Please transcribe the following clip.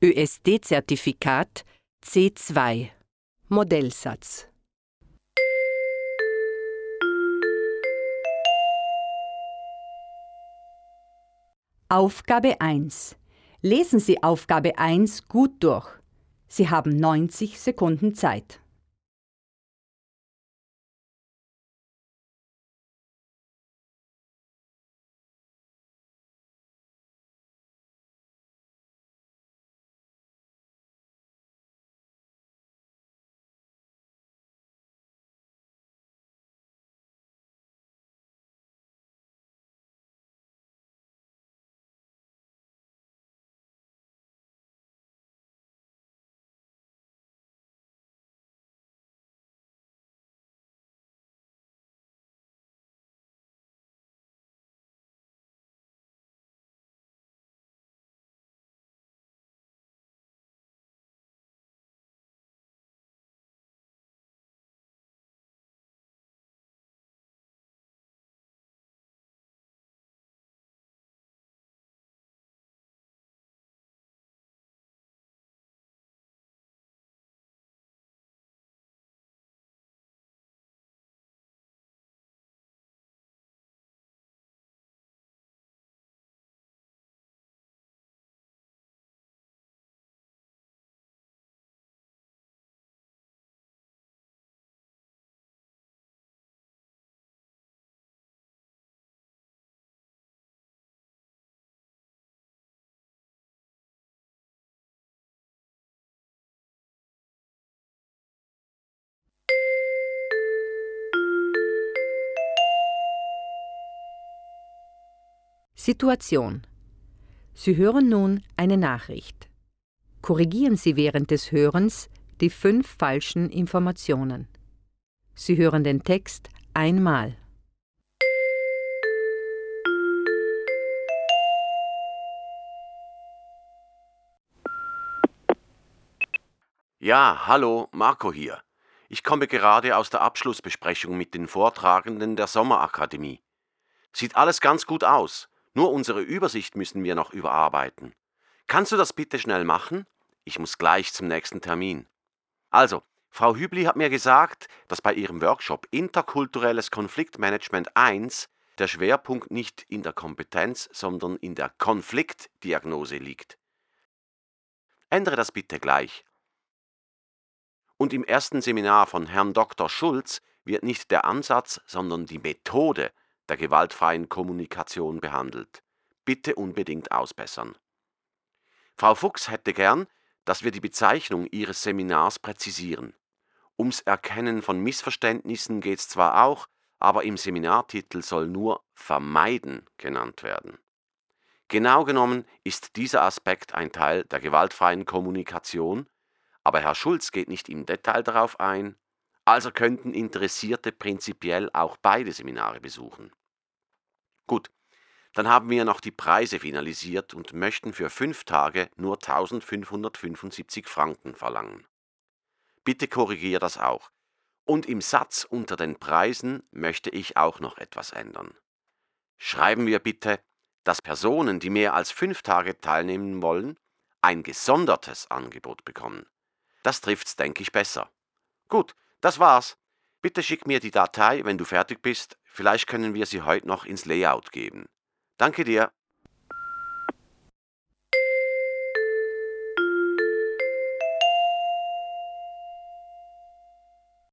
ÖSD-Zertifikat C2 Modellsatz. Aufgabe 1. Lesen Sie Aufgabe 1 gut durch. Sie haben 90 Sekunden Zeit. Situation. Sie hören nun eine Nachricht. Korrigieren Sie während des Hörens die 5 falschen Informationen. Sie hören den Text einmal. Ja, hallo, Marco hier. Ich komme gerade aus der Abschlussbesprechung mit den Vortragenden der Sommerakademie. Sieht alles ganz gut aus, nur unsere Übersicht müssen wir noch überarbeiten. Kannst du das bitte schnell machen? Ich muss gleich zum nächsten Termin. Also, Frau Hübli hat mir gesagt, dass bei ihrem Workshop Interkulturelles Konfliktmanagement 1 der Schwerpunkt nicht in der Kompetenz, sondern in der Konfliktdiagnose liegt. Ändere das bitte gleich. Und im ersten Seminar von Herrn Dr. Schulz wird nicht der Ansatz, sondern die Methode der gewaltfreien Kommunikation behandelt. Bitte unbedingt ausbessern. Frau Fuchs hätte gern, dass wir die Bezeichnung ihres Seminars präzisieren. Ums Erkennen von Missverständnissen geht's zwar auch, aber im Seminartitel soll nur Vermeiden genannt werden. Genau genommen ist dieser Aspekt ein Teil der gewaltfreien Kommunikation, aber Herr Schulz geht nicht im Detail darauf ein, also könnten Interessierte prinzipiell auch beide Seminare besuchen. Gut, dann haben wir noch die Preise finalisiert und möchten für 5 Tage nur 1.575 Franken verlangen. Bitte korrigiere das auch. Und im Satz unter den Preisen möchte ich auch noch etwas ändern. Schreiben wir bitte, dass Personen, die mehr als 5 Tage teilnehmen wollen, ein gesondertes Angebot bekommen. Das trifft's, denke ich, besser. Gut, das war's. Bitte schick mir die Datei, wenn du fertig bist. Vielleicht können wir sie heute noch ins Layout geben. Danke dir.